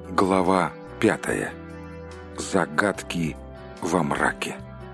Глава 5. Загадки во мраке.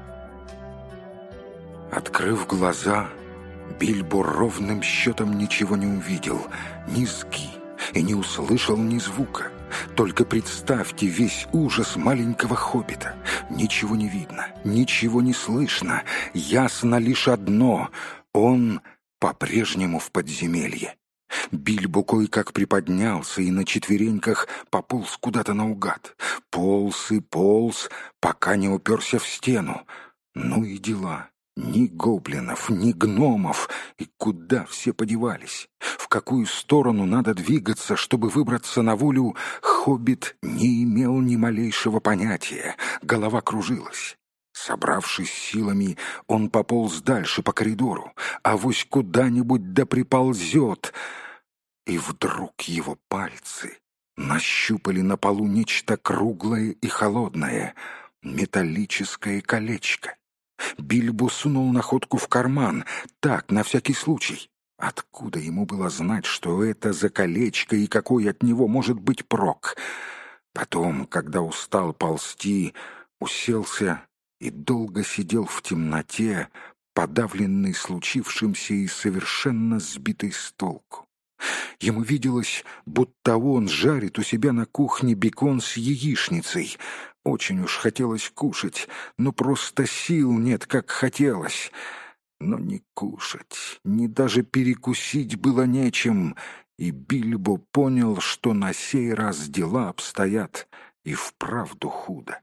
Открыв глаза, Бильбо ровным счетом ничего не увидел, ни зги, и не услышал ни звука. Только представьте весь ужас маленького хоббита. Ничего не видно, ничего не слышно. Ясно лишь одно — он по-прежнему в подземелье. Бильбо кое-как приподнялся и на четвереньках пополз куда-то наугад. Полз и полз, пока не уперся в стену. Ну и дела. Ни гоблинов, ни гномов. И куда все подевались? В какую сторону надо двигаться, чтобы выбраться на волю, хоббит не имел ни малейшего понятия. Голова кружилась. Собравшись силами, он пополз дальше по коридору, авось куда-нибудь да приползет. И вдруг его пальцы нащупали на полу нечто круглое и холодное — металлическое колечко. Бильбо сунул находку в карман, так, на всякий случай. Откуда ему было знать, что это за колечко и какой от него может быть прок? Потом, когда устал ползти, уселся и долго сидел в темноте, подавленный случившимся и совершенно сбитый с толку. Ему виделось, будто он жарит у себя на кухне бекон с яичницей. Очень уж хотелось кушать, но просто сил нет, как хотелось. Но ни кушать, ни даже перекусить было нечем, и Бильбо понял, что на сей раз дела обстоят и вправду худо.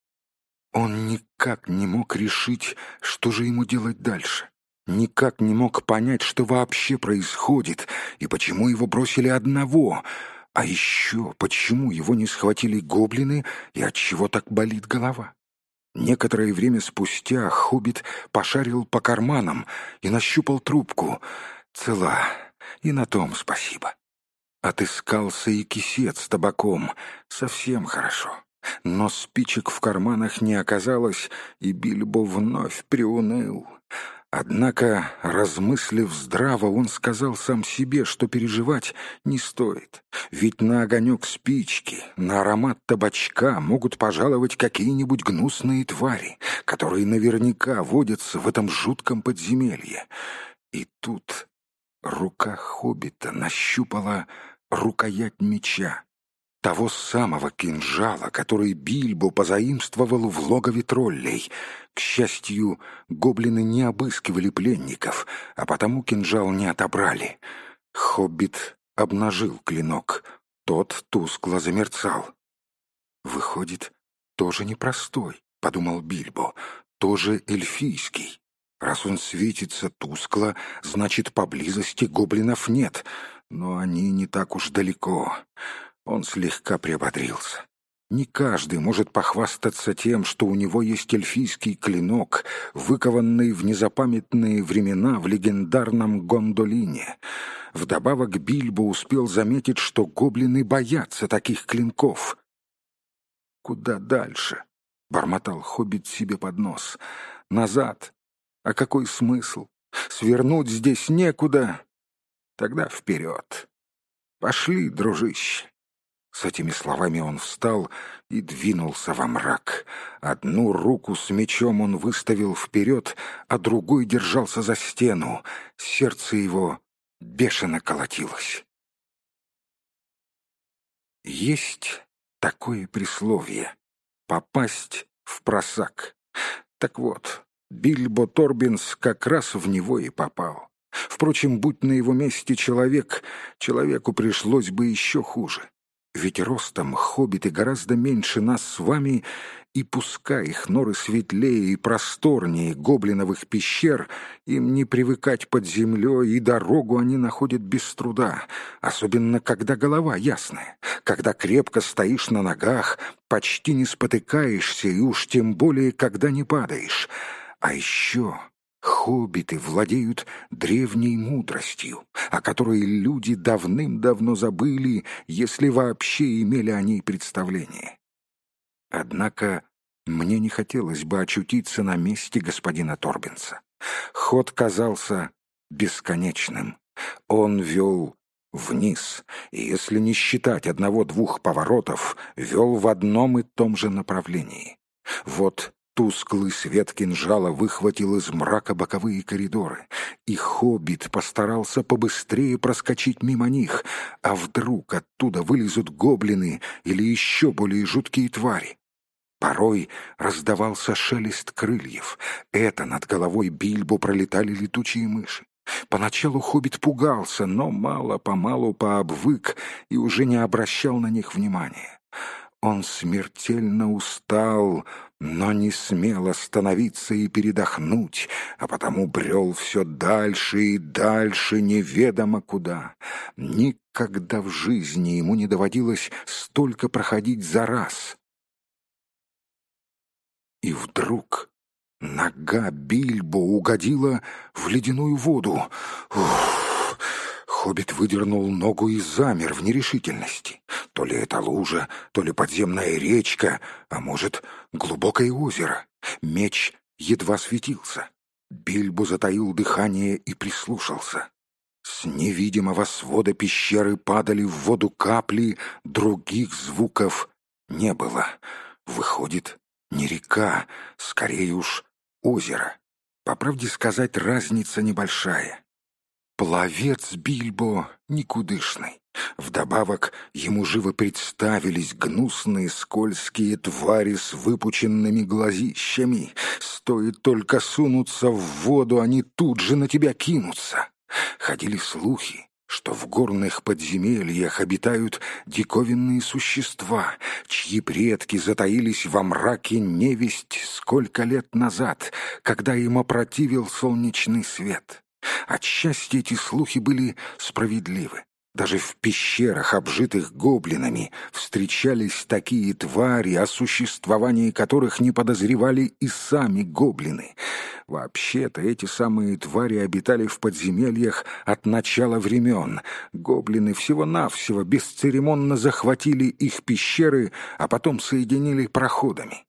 Он никак не мог решить, что же ему делать дальше. Никак не мог понять, что вообще происходит, и почему его бросили одного. А еще, почему его не схватили гоблины, и отчего так болит голова. Некоторое время спустя хоббит пошарил по карманам и нащупал трубку. Цела, и на том спасибо. Отыскался и кисет с табаком. Совсем хорошо. Но спичек в карманах не оказалось, и Бильбо вновь приуныл. Однако, размыслив здраво, он сказал сам себе, что переживать не стоит. Ведь на огонек спички, на аромат табачка могут пожаловать какие-нибудь гнусные твари, которые наверняка водятся в этом жутком подземелье. И тут рука хоббита нащупала рукоять меча. Того самого кинжала, который Бильбо позаимствовал в логове троллей. К счастью, гоблины не обыскивали пленников, а потому кинжал не отобрали. Хоббит обнажил клинок. Тот тускло замерцал. «Выходит, тоже непростой», — подумал Бильбо, — «тоже эльфийский. Раз он светится тускло, значит, поблизости гоблинов нет, но они не так уж далеко». Он слегка приободрился. Не каждый может похвастаться тем, что у него есть эльфийский клинок, выкованный в незапамятные времена в легендарном Гондолине. Вдобавок Бильбо успел заметить, что гоблины боятся таких клинков. «Куда дальше?» — бормотал хоббит себе под нос. «Назад? А какой смысл? Свернуть здесь некуда? Тогда вперед. Пошли, дружище». С этими словами он встал и двинулся во мрак. Одну руку с мечом он выставил вперед, а другой держался за стену. Сердце его бешено колотилось. Есть такое присловие — попасть в просак. Так вот, Бильбо Торбинс как раз в него и попал. Впрочем, будь на его месте человеку пришлось бы еще хуже. Ведь ростом хоббиты гораздо меньше нас с вами, и пускай их норы светлее и просторнее гоблиновых пещер, им не привыкать под землей, и дорогу они находят без труда, особенно когда голова ясная, когда крепко стоишь на ногах, почти не спотыкаешься, и уж тем более, когда не падаешь. А еще хоббиты владеют древней мудростью, о которой люди давным-давно забыли, если вообще имели о ней представление. Однако мне не хотелось бы очутиться на месте господина Торбинса. Ход казался бесконечным. Он вел вниз, и, если не считать одного-двух поворотов, вел в одном и том же направлении. Вот тусклый свет кинжала выхватил из мрака боковые коридоры, и хоббит постарался побыстрее проскочить мимо них, а вдруг оттуда вылезут гоблины или еще более жуткие твари. Порой раздавался шелест крыльев. Это над головой Бильбо пролетали летучие мыши. Поначалу хоббит пугался, но мало-помалу пообвык и уже не обращал на них внимания. Он смертельно устал, но не смел остановиться и передохнуть, а потому брел все дальше и дальше, неведомо куда. Никогда в жизни ему не доводилось столько проходить за раз. И вдруг нога Бильбо угодила в ледяную воду. Ух! Хоббит выдернул ногу и замер в нерешительности. То ли это лужа, то ли подземная речка, а может, глубокое озеро. Меч едва светился. Бильбо затаил дыхание и прислушался. С невидимого свода пещеры падали в воду капли, других звуков не было. Выходит, не река, скорее уж озеро. По правде сказать, разница небольшая. Пловец Бильбо никудышный. Вдобавок ему живо представились гнусные скользкие твари с выпученными глазищами. Стоит только сунуться в воду, они тут же на тебя кинутся. Ходили слухи, что в горных подземельях обитают диковинные существа, чьи предки затаились во мраке невесть сколько лет назад, когда им опротивил солнечный свет. Отчасти эти слухи были справедливы. Даже в пещерах, обжитых гоблинами, встречались такие твари, о существовании которых не подозревали и сами гоблины. Вообще-то эти самые твари обитали в подземельях от начала времен. Гоблины всего-навсего бесцеремонно захватили их пещеры, а потом соединили проходами.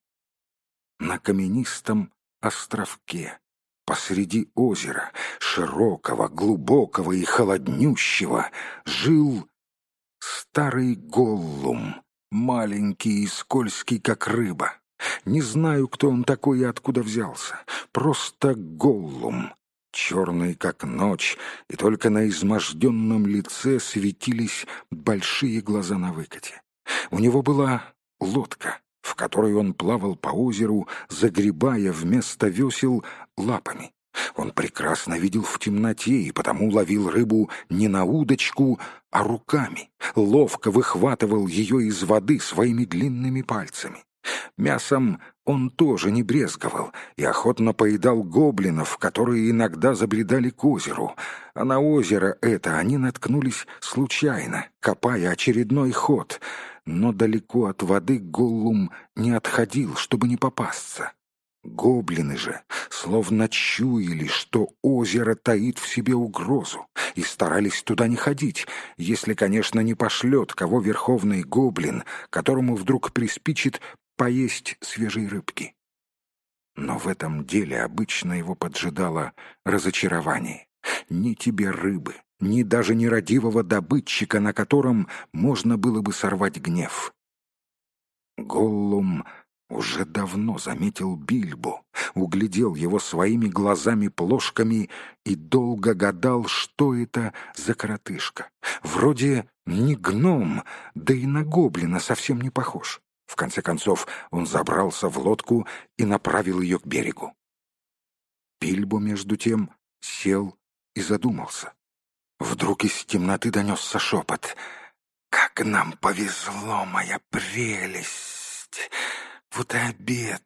На каменистом островке посреди озера, широкого, глубокого и холоднющего, жил старый Голлум, маленький и скользкий, как рыба. Не знаю, кто он такой и откуда взялся. Просто Голлум, черный, как ночь, и только на изможденном лице светились большие глаза на выкате. У него была лодка, в которой он плавал по озеру, загребая вместо весел лапами. Он прекрасно видел в темноте и потому ловил рыбу не на удочку, а руками, ловко выхватывал ее из воды своими длинными пальцами. Мясом он тоже не брезговал и охотно поедал гоблинов, которые иногда забредали к озеру, а на озеро это они наткнулись случайно, копая очередной ход. Но далеко от воды Голлум не отходил, чтобы не попасться. Гоблины же словно чуяли, что озеро таит в себе угрозу, и старались туда не ходить, если, конечно, не пошлет кого верховный гоблин, которому вдруг приспичит поесть свежей рыбки. Но в этом деле обычно его поджидало разочарование. Ни тебе рыбы, ни даже нерадивого добытчика, на котором можно было бы сорвать гнев. Голлум уже давно заметил Бильбо, углядел его своими глазами-плошками и долго гадал, что это за коротышка. Вроде не гном, да и на гоблина совсем не похож. В конце концов он забрался в лодку и направил ее к берегу. Бильбо, между тем, сел и задумался. Вдруг из темноты донесся шепот. «Как нам повезло, моя прелесть! Вот и обед,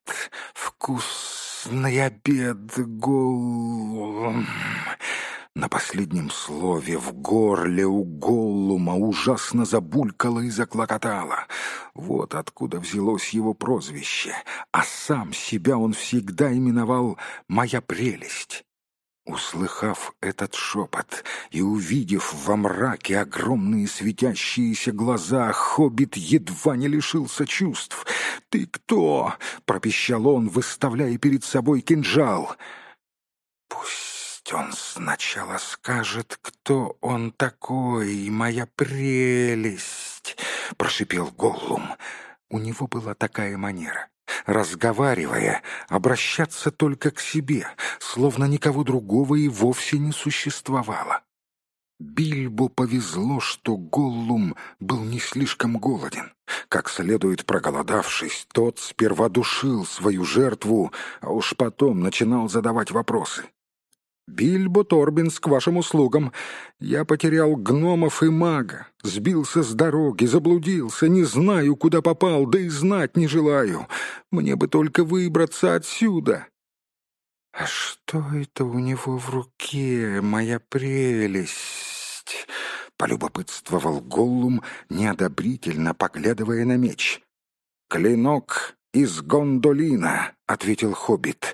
вкусный обед, Голлум!» На последнем слове в горле у Голлума ужасно забулькало и заклокотало. Вот откуда взялось его прозвище, а сам себя он всегда именовал «моя прелесть». Услыхав этот шепот и увидев во мраке огромные светящиеся глаза, хоббит едва не лишился чувств. «Ты кто?» — пропищал он, выставляя перед собой кинжал. «Пусть Пусть он сначала скажет, кто он такой, моя прелесть, прошипел Голлум. У него была такая манера, разговаривая, обращаться только к себе, словно никого другого и вовсе не существовало. Бильбо повезло, что Голлум был не слишком голоден. Как следует проголодавшись, тот сперва душил свою жертву, а уж потом начинал задавать вопросы. «Бильбо Торбинс к вашим услугам. Я потерял гномов и мага, сбился с дороги, заблудился, не знаю, куда попал, да и знать не желаю. Мне бы только выбраться отсюда». «А что это у него в руке, моя прелесть?» — полюбопытствовал Голлум, неодобрительно поглядывая на меч. «Клинок из Гондолина», — ответил хоббит.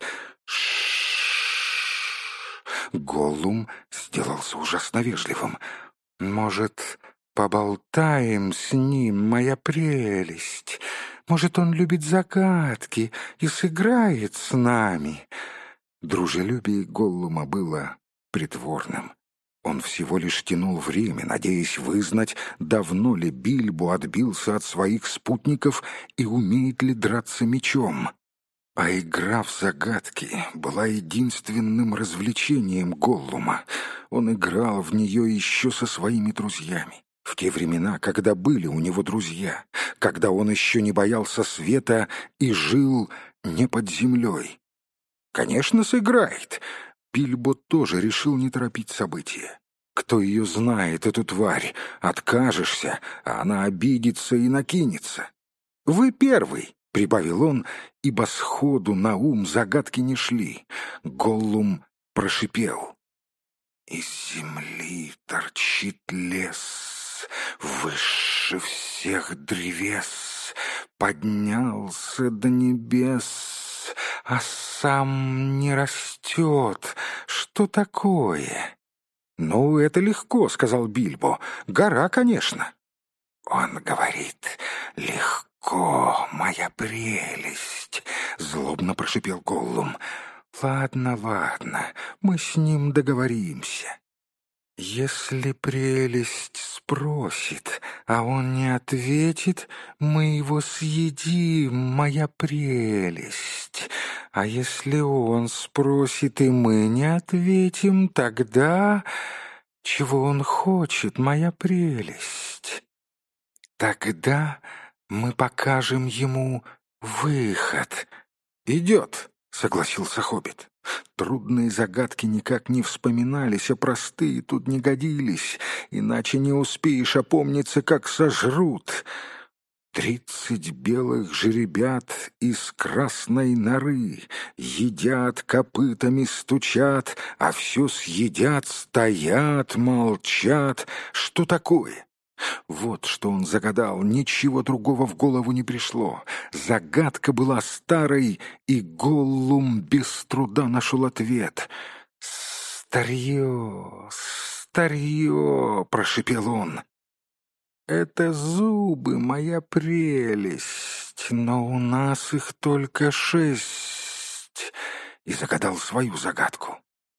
Голлум сделался ужасно вежливым. «Может, поболтаем с ним, моя прелесть? Может, он любит загадки и сыграет с нами?» Дружелюбие Голлума было притворным. Он всего лишь тянул время, надеясь вызнать, давно ли Бильбо отбился от своих спутников и умеет ли драться мечом. А игра в загадки была единственным развлечением Голлума. Он играл в нее еще со своими друзьями. В те времена, когда были у него друзья, когда он еще не боялся света и жил не под землей. Конечно, сыграет. Бильбо тоже решил не торопить события. Кто ее знает, эту тварь? Откажешься, а она обидится и накинется. «Вы первый», — прибавил он, ибо сходу на ум загадки не шли. Голлум прошипел. «Из земли торчит лес, выше всех древес, поднялся до небес, а сам не растет. Что такое?» «Ну, это легко», — сказал Бильбо. «Гора, конечно». «Он говорит, легко, моя прелесть», — злобно прошипел Голлум. «Ладно, ладно, мы с ним договоримся. Если прелесть спросит, а он не ответит, мы его съедим, моя прелесть. А если он спросит, и мы не ответим, тогда... Чего он хочет, моя прелесть? Тогда мы покажем ему выход». «Идет», — согласился хоббит. Трудные загадки никак не вспоминались, а простые тут не годились, иначе не успеешь опомниться, как сожрут. 30 белых жеребят из красной норы едят, копытами стучат, а все съедят, стоят, молчат. Что такое? Вот что он загадал, ничего другого в голову не пришло. Загадка была старой, и Голлум без труда нашел ответ. «Старье, старье!» — прошепел он. «Это зубы, моя прелесть, но у нас их только 6. И загадал свою загадку.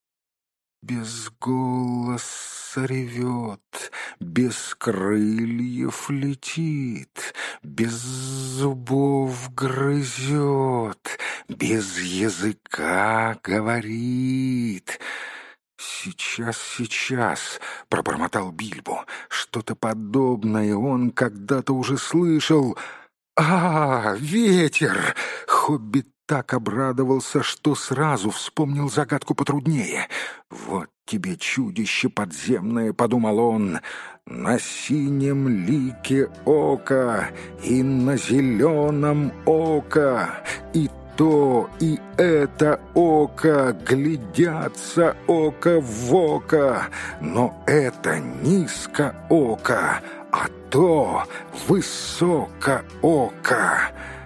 Без голоса ревет, без крыльев летит, без зубов грызет, без языка говорит. «Сейчас, сейчас», — пробормотал Бильбо. Что-то подобное он когда-то уже слышал. Ветер!» Хоббит так обрадовался, что сразу вспомнил загадку потруднее. «Вот тебе чудище подземное», — подумал он, — «на синем лике око и на зеленом око, и то и это око глядятся око в око, но это низко око, а то высоко око».